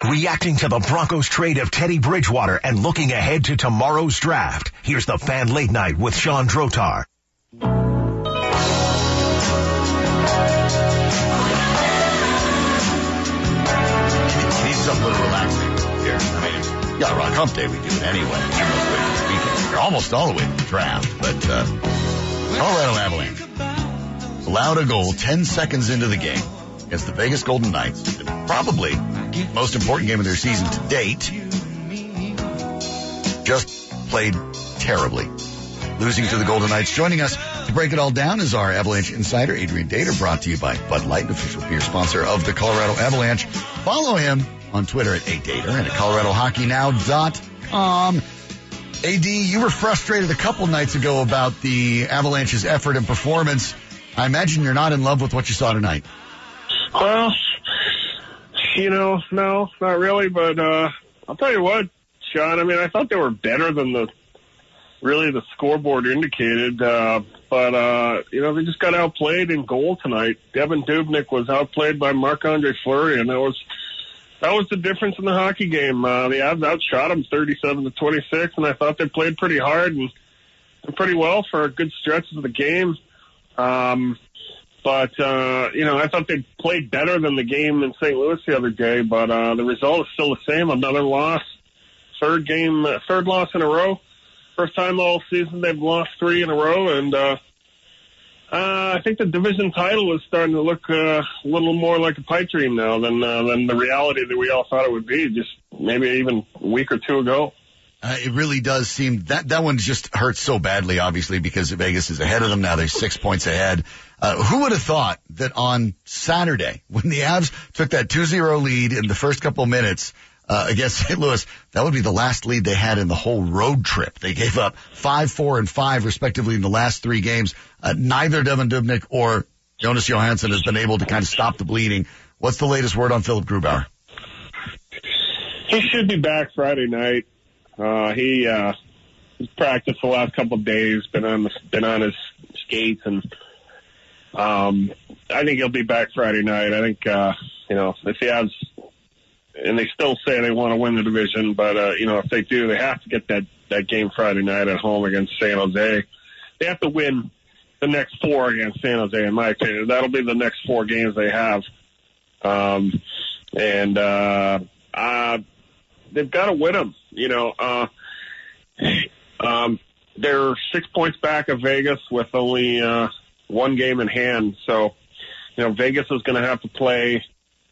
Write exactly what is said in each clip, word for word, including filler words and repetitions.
Reacting to the Broncos trade of Teddy Bridgewater and looking ahead to tomorrow's draft. Here's the Fan Late Night with Sean Drotar. You need something a little relaxing here. I mean, yeah, on Hump Day we do it anyway. You're most way to the weekend. You're almost all the way to the draft. But uh, Colorado Avalanche allowed a goal ten seconds into the game against the Vegas Golden Knights. Probably most important game of their season to date. Just played terribly, losing to the Golden Knights. Joining us to break it all down is our Avalanche insider, Adrian Dater, brought to you by Bud Light, official beer sponsor of the Colorado Avalanche. Follow him on Twitter at A Dater and at Colorado Hockey Now dot com. A D, you were frustrated a couple nights ago about the Avalanche's effort and performance. I imagine you're not in love with what you saw tonight. Well, you know, no, not really, but uh, I'll tell you what, Sean, I mean, I thought they were better than the, really the scoreboard indicated, uh, but, uh, you know, they just got outplayed in goal tonight. Devan Dubnyk was outplayed by Marc-Andre Fleury, and that was, that was the difference in the hockey game. Uh, the Avs outshot them thirty-seven to twenty-six, and I thought they played pretty hard and, and pretty well for a good stretch of the game. Um, But, uh, you know, I thought they played better than the game in Saint Louis the other day, but uh, the result is still the same. Another loss, third game, uh, third loss in a row. First time all season they've lost three in a row, and uh, uh, I think the division title is starting to look uh, a little more like a pipe dream now than, uh, than the reality that we all thought it would be just maybe even a week or two ago. Uh, it really does seem that that one just hurts so badly, obviously, because Vegas is ahead of them now. They're six points ahead. Uh, who would have thought that on Saturday, when the Avs took that two zero lead in the first couple minutes uh, against Saint Louis, that would be the last lead they had in the whole road trip. They gave up five, four, and five, respectively, in the last three games. Uh, neither Devan Dubnyk or Jonas Johansson has been able to kind of stop the bleeding. What's the latest word on Philip Grubauer? He should be back Friday night. Uh, he, uh, he's practiced the last couple of days, been on the, been on his skates, and, um, I think he'll be back Friday night. I think, uh, you know, if he has, and they still say they want to win the division, but, uh, you know, if they do, they have to get that, that game Friday night at home against San Jose. They have to win the next four against San Jose, in my opinion. That'll be the next four games they have. Um, and, uh, uh, they've got to win them. You know, uh, um, they're six points back of Vegas with only uh, one game in hand. So, you know, Vegas is going to have to play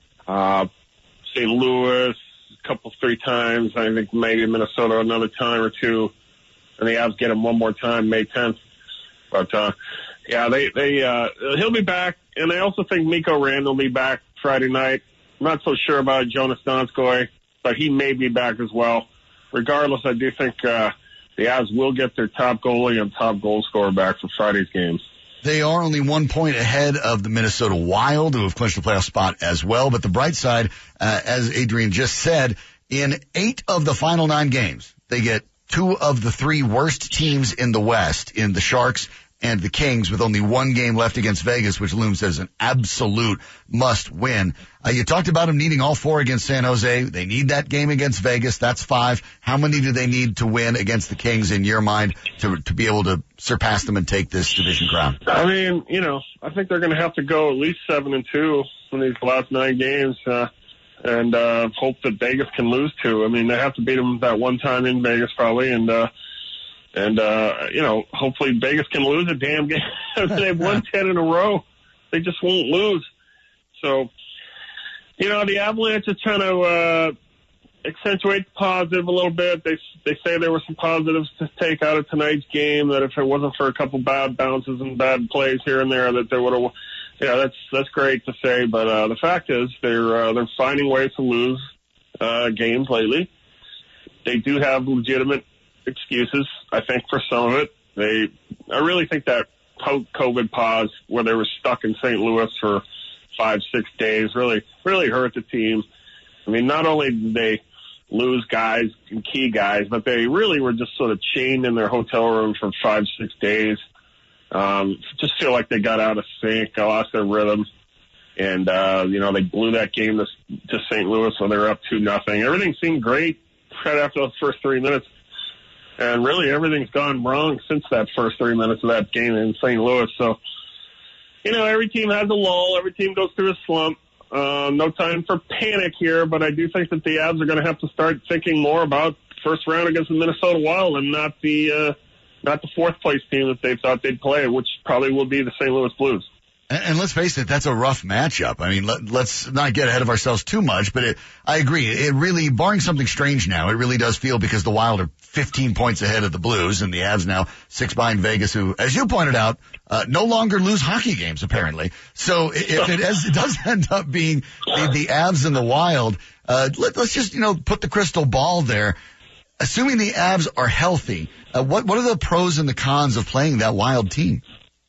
uh, Saint Louis a couple, three times. I think maybe Minnesota another time or two. And the Avs get him one more time, May tenth. But, uh, yeah, they, they, uh, he'll be back. And I also think Mikko Rand will be back Friday night. I'm not so sure about Jonas Donskoy, but he may be back as well. Regardless, I do think uh, the Avs will get their top goalie and top goal scorer back for Friday's game. They are only one point ahead of the Minnesota Wild, who have clinched the playoff spot as well. But the bright side, uh, as Adrian just said, in eight of the final nine games, they get two of the three worst teams in the West, in the Sharks and the Kings, with only one game left against Vegas, which looms as an absolute must-win. Uh, you talked about them needing all four against San Jose. They need that game against Vegas. That's five. How many do they need to win against the Kings, in your mind, to to be able to surpass them and take this division crown? I mean, you know, I think they're going to have to go at least seven and two in these last nine games, uh, and uh, hope that Vegas can lose two. I mean, they have to beat them that one time in Vegas probably, and uh, And, uh, you know, hopefully Vegas can lose a damn game. They've won ten in a row. They just won't lose. So, you know, the Avalanche is trying to, uh, accentuate the positive a little bit. They, they say there were some positives to take out of tonight's game, that if it wasn't for a couple bad bounces and bad plays here and there, that they would have, yeah, that's, that's great to say. But, uh, the fact is they're, uh, they're finding ways to lose, uh, games lately. They do have legitimate excuses, I think, for some of it. They, I really think that COVID pause where they were stuck in Saint Louis for five, six days really, really hurt the team. I mean, not only did they lose guys and key guys, but they really were just sort of chained in their hotel room for five, six days. Um, just feel like they got out of sync, lost their rhythm. And, uh, you know, they blew that game to, to Saint Louis, so they're up two nothing. Everything seemed great right after those first three minutes. And really everything's gone wrong since that first three minutes of that game in Saint Louis. So, you know, every team has a lull. Every team goes through a slump. Uh, no time for panic here, but I do think that the Avs are going to have to start thinking more about first round against the Minnesota Wild and not the uh, not the fourth place team that they thought they'd play, which probably will be the Saint Louis Blues. And, and let's face it, that's a rough matchup. I mean, let, let's not get ahead of ourselves too much, but it, I agree. It really, barring something strange now, it really does feel because the Wild are fifteen points ahead of the Blues and the Avs now six behind Vegas, who, as you pointed out, uh, no longer lose hockey games apparently. So if it, has, it does end up being the, the Avs and the Wild, uh, let, let's just, you know, put the crystal ball there. Assuming the Avs are healthy, uh, what, what are the pros and the cons of playing that Wild team?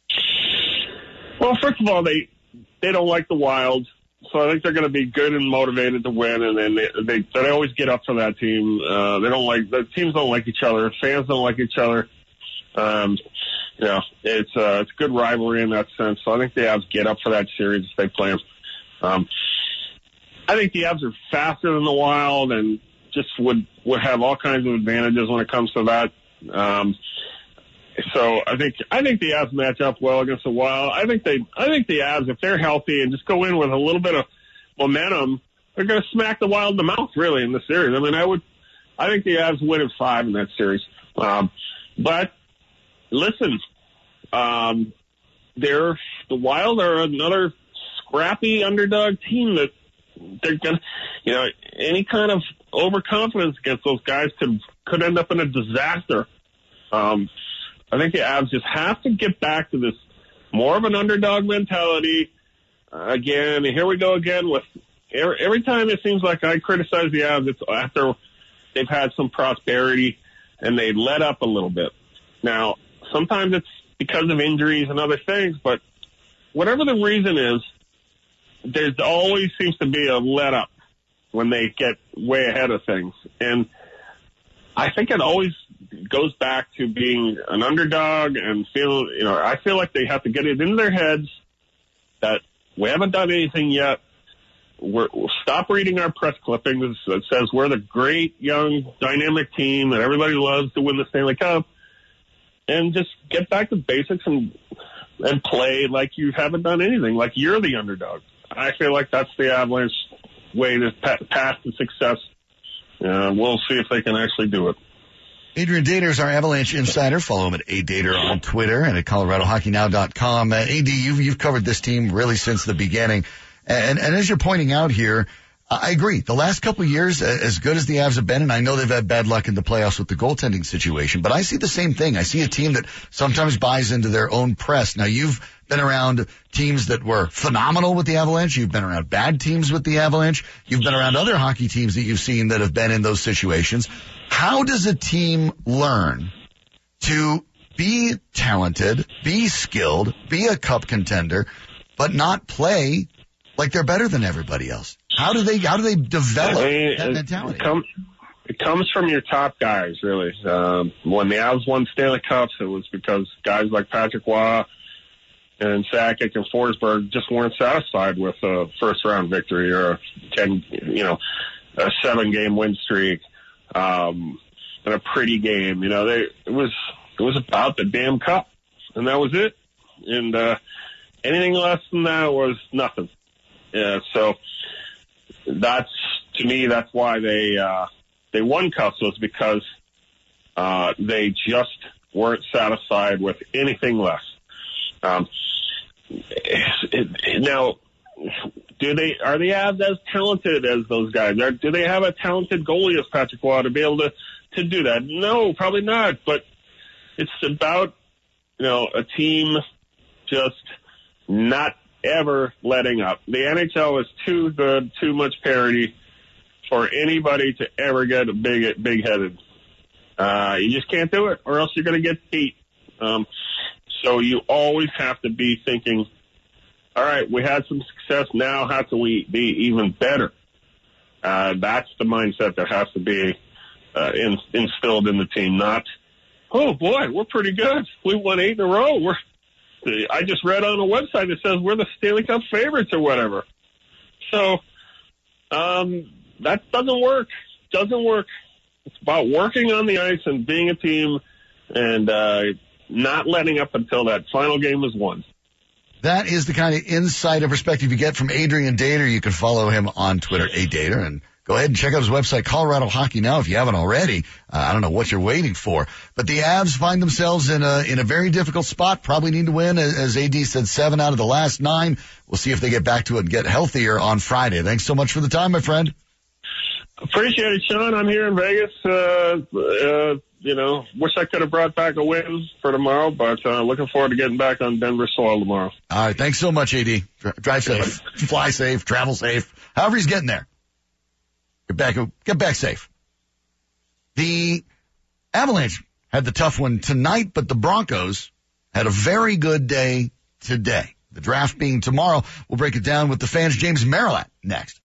Well, first of all, they they don't like the Wild, so I think they're going to be good and motivated to win. And then they they, they always get up for that team. Uh, they don't like the teams don't like each other. Fans don't like each other. Um, you know, it's uh, it's good rivalry in that sense. So I think the Avs get up for that series if they play them. Um, I think the Avs are faster than the Wild and just would would have all kinds of advantages when it comes to that. Um, So I think I think the Avs match up well against the Wild. I think they I think the Avs, if they're healthy and just go in with a little bit of momentum, they're going to smack the Wild in the mouth really in the series. I mean, I would I think the Avs win in five in that series. Um, but listen, um, they're the Wild are another scrappy underdog team that they're going to, you know, any kind of overconfidence against those guys could could end up in a disaster. Um, I think the Avs just have to get back to this more of an underdog mentality. Uh, again, here we go again with every, every time it seems like I criticize the Avs, it's after they've had some prosperity and they let up a little bit. Now, sometimes it's because of injuries and other things, but whatever the reason is, there always seems to be a let up when they get way ahead of things. And I think it always goes back to being an underdog and feel, you know, I feel like they have to get it into their heads that we haven't done anything yet. We're, we'll stop reading our press clippings that says we're the great, young, dynamic team that everybody loves to win the Stanley Cup, and just get back to basics and and play like you haven't done anything, like you're the underdog. I feel like that's the Avalanche way to path to success. Uh, we'll see if they can actually do it. Adrian Dater is our Avalanche insider. Follow him at A Dater on Twitter and at Colorado Hockey Now dot com. Uh, A D, you've, you've covered this team really since the beginning. And, and as you're pointing out here, I agree. The last couple of years, as good as the Avs have been, and I know they've had bad luck in the playoffs with the goaltending situation, but I see the same thing. I see a team that sometimes buys into their own press. Now, you've been around teams that were phenomenal with the Avalanche. You've been around bad teams with the Avalanche. You've been around other hockey teams that you've seen that have been in those situations. How does a team learn to be talented, be skilled, be a cup contender, but not play like they're better than everybody else? How do they, how do they develop I mean, that mentality? It, come, it comes from your top guys, really. Um, when the Avs won Stanley Cups, it was because guys like Patrick Waugh and Sakic and Forsberg just weren't satisfied with a first round victory or a ten, you know, a seven game win streak, um, and a pretty game. You know, they, it was, it was about the damn cup, and that was it. And, uh, anything less than that was nothing. Yeah, so that's, to me, that's why they, uh, they won cups, was because, uh, they just weren't satisfied with anything less. Um, it, it, now, do they, are the Avs as talented as those guys? Are, do they have a talented goalie as Patrick Waugh to be able to, to do that? No, probably not, but it's about, you know, a team just not ever letting up. The N H L is too good, too much parity for anybody to ever get a big, big-headed. Uh, you just can't do it, or else you're going to get beat. Um, so you always have to be thinking, all right, we had some success. Now how can we be even better? Uh, that's the mindset that has to be uh, in, instilled in the team. Not, oh boy, we're pretty good. We won eight in a row. We're I just read on a website that says we're the Stanley Cup favorites or whatever. So um, that doesn't work. Doesn't work. It's about working on the ice and being a team and uh, not letting up until that final game is won. That is the kind of insight and perspective you get from Adrian Dater. You can follow him on Twitter, A Dater, and go ahead and check out his website, Colorado Hockey Now, if you haven't already. Uh, I don't know what you're waiting for. But the Avs find themselves in a in a very difficult spot. Probably need to win. As A D said, seven out of the last nine. We'll see if they get back to it and get healthier on Friday. Thanks so much for the time, my friend. Appreciate it, Sean. I'm here in Vegas. Uh, uh, you know, wish I could have brought back a win for tomorrow, but uh, looking forward to getting back on Denver soil tomorrow. All right. Thanks so much, A D. Drive safe, fly safe, travel safe. However he's getting there. Get back, get back safe. The Avalanche had the tough one tonight, but the Broncos had a very good day today. The draft being tomorrow. We'll break it down with the Fans' James Merilatt next.